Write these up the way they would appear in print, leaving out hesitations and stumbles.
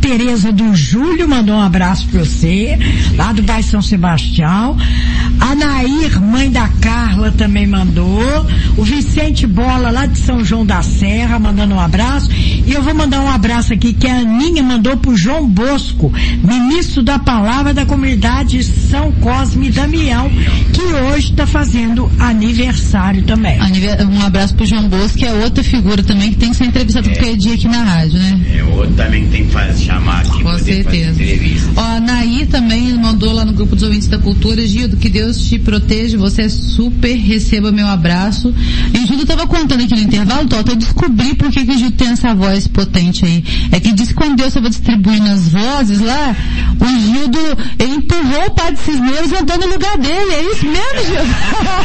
Tereza do Júlio mandou um abraço pra você, lá do bairro São Sebastião. A Nair, mãe da Carla, também mandou. O Vicente Bola, lá de São João da Serra, mandando um abraço. E eu vou mandar um abraço aqui que a Aninha mandou pro João Bosco, ministro da Palavra da comunidade São Cosme e Damião, que hoje está fazendo aniversário também. Um abraço pro João Bosco, que é outra figura também que tem que ser entrevistado qualquer dia aqui na rádio, né? É outro também que tem que chamar aqui. Com certeza. Ó, a Nair também mandou lá no grupo dos ouvintes da cultura: Gildo, que Deus te proteja, você é super, receba meu abraço. E o Gildo tava contando aqui no intervalo, eu descobri por que o Gildo tem essa voz potente aí. É que disse que quando Deus estava distribuindo as vozes lá, o Gildo empurrou o Padre Cisneros andando no lugar dele. É isso mesmo, Gildo?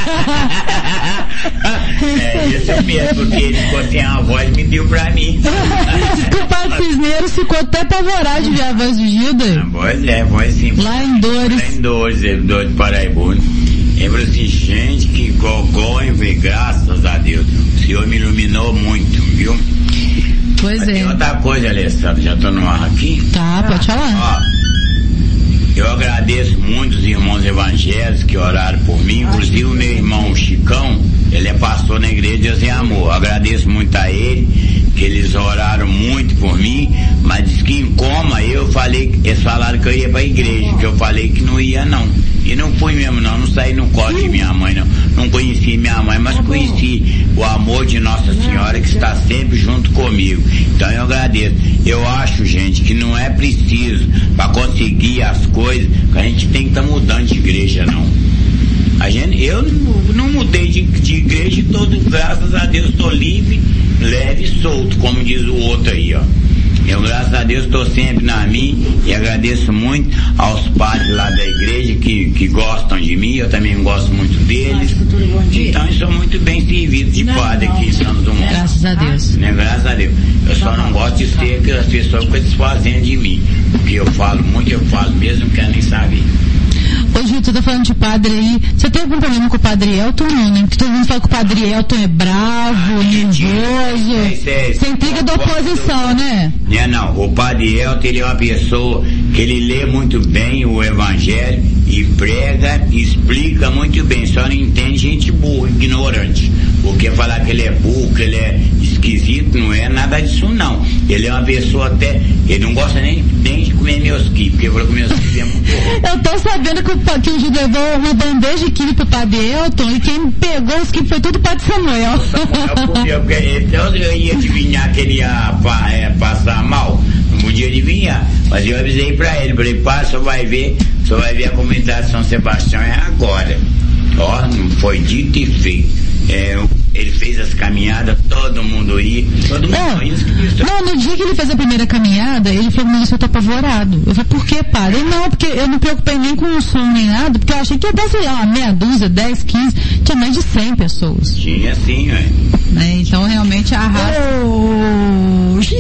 É isso mesmo, porque ele ficou sem a voz e me deu pra mim. O Padre Cisneros ficou até apavorado de ver a voz do Gildo. A voz sim. Lá em Dores. Lá em Dores, de Paraibuna. Eu falei assim, gente, que gogó, graças a Deus. O Senhor me iluminou muito, viu? Pois Mas é. tem outra coisa, Alessandra, já tô no ar aqui. Tá, pode falar. Ó, eu agradeço muito os irmãos evangélicos que oraram por mim, inclusive o meu irmão Chicão, ele é pastor na igreja Deus em Amor. Agradeço muito a ele, que eles oraram muito por mim, mas diz que em coma eles falaram que eu ia pra igreja, que eu falei que não ia não. E não fui mesmo não saí no colo de minha mãe não conheci minha mãe, mas conheci o amor de Nossa Senhora que está sempre junto comigo. Então eu agradeço. Eu acho, gente, que não é preciso para conseguir as coisas que a gente tem que estar mudando de igreja não. Eu não mudei de igreja todo, graças a Deus estou livre, leve e solto, como diz o outro aí, ó. Eu, graças a Deus, estou sempre na minha e agradeço muito aos padres lá da igreja que gostam de mim, eu também gosto muito deles. Então eu sou muito bem servido de padre aqui em Santos Dumont. Graças a Deus. Né? Graças a Deus. Eu só não gosto de ser que as pessoas ficam desfazendo de mim. Porque eu falo muito, eu falo mesmo, não quero nem saber. Ô Gil, você tá falando de padre aí, você tem algum problema com o padre Elton, não, né? Porque todo mundo fala que o padre Elton é bravo, nervoso, você intriga da oposição, né? Não, o padre Elton, ele é uma pessoa que ele lê muito bem o evangelho e prega, explica muito bem, só não entende gente burra, ignorante. Porque falar que ele é burro, que ele é esquisito, não é nada disso não. Ele é uma pessoa ele não gosta nem de comer meus quipes, porque falou que meus quipes é muito bom. Eu tô sabendo que o Gil levou uma bandeja de quibe pro padre Elton e quem pegou os quipes foi tudo o padre Samuel. Então eu ia adivinhar que ele ia passar mal, não podia adivinhar, mas eu avisei pra ele, falei, pá, só vai ver a comunidade São Sebastião é agora. Ó, não foi dito e feito. Ele fez as caminhadas, todo mundo ia. Não, no dia que ele fez a primeira caminhada, ele falou, não, eu tô apavorado. Eu falei, por que, padre? Não, porque eu não preocupei nem com o som nem nada, porque eu achei que ia dar, sei lá, uma meia dúzia, 10, 15, tinha mais de 100 pessoas. Tinha sim, né? Então realmente arrasta. Ô, Gil.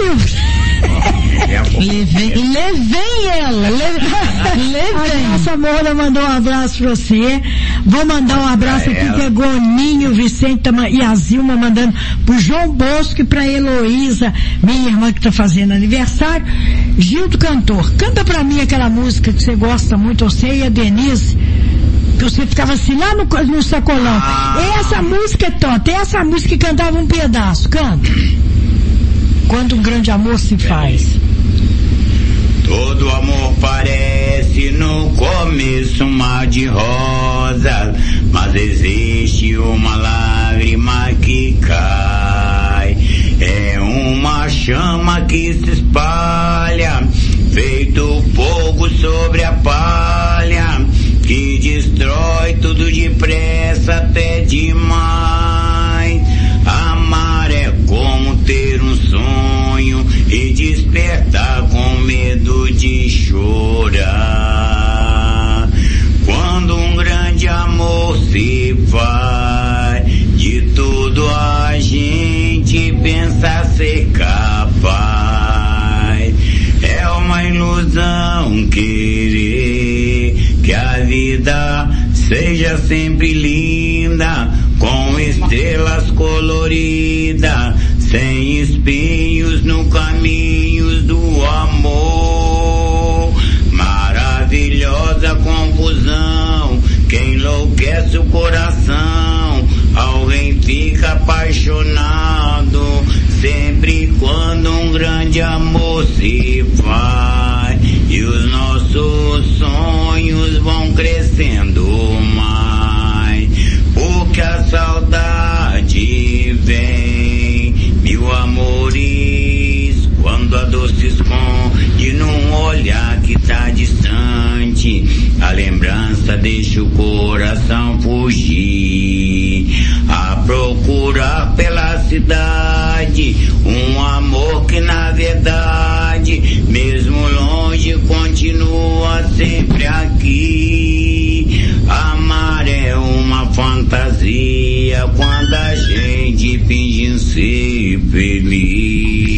Levei ela. A nossa Moura mandou um abraço pra você. Vou mandar um abraço aqui que é Goninho, Vicente e a Zilma mandando pro João Bosco e pra Heloísa, minha irmã que tá fazendo aniversário. Gildo Cantor, canta pra mim aquela música que você gosta muito, você e a Denise, que você ficava assim lá no sacolão. Essa música é top, essa música que cantava um pedaço, canta. Quando um grande amor se faz. Todo amor parece no começo um mar de rosa, mas existe uma lágrima que cai. É uma chama que se espalha, feito fogo sobre a palha, que destrói tudo depressa até demais. Amar é como ter um sonho e despertar com medo de chorar. Quando um grande amor se vai, de tudo a gente pensa ser capaz. É uma ilusão querer que a vida seja sempre linda, com estrelas coloridas, sem espinhos no caminho do amor. amor se vai e os nossos sonhos vão crescendo mais, porque a saudade vem, mil amores, quando a dor se esconde num olhar que tá distante, a lembrança deixa o coração fugir, a procurar pela cidade um amor que